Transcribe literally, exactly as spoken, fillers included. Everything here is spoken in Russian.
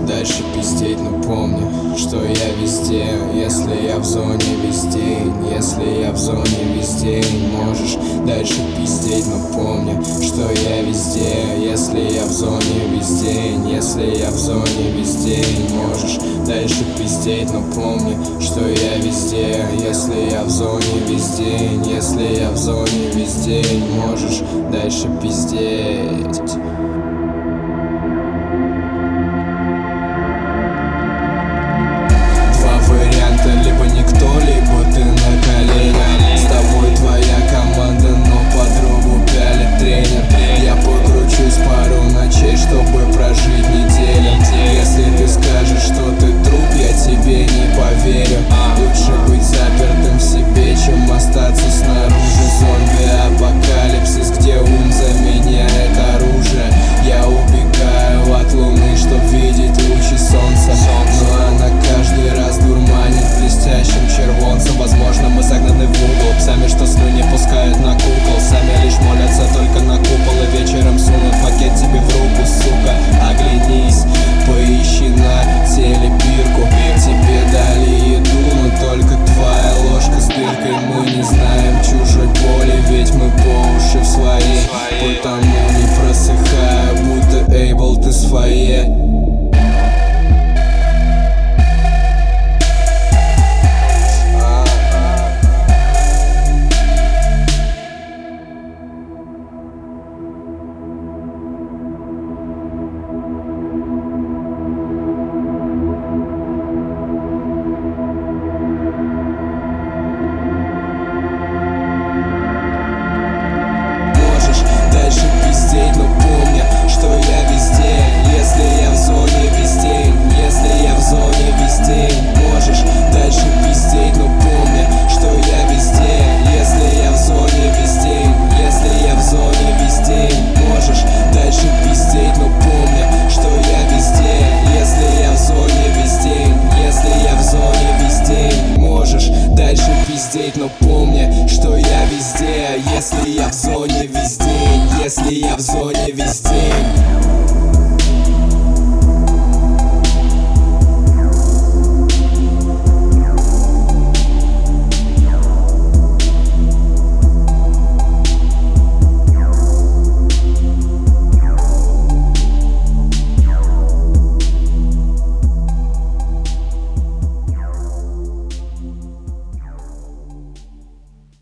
дальше пиздеть, но помни, что я везде. Если я в зоне весь день, если я в зоне весь день, можешь дальше пиздеть, но помни, что я везде. Если я в зоне весь день, если я в зоне весь день, можешь дальше пиздеть, но помни, что я везде. Если я в зоне весь день, если я в зоне весь день, можешь дальше пиздеть.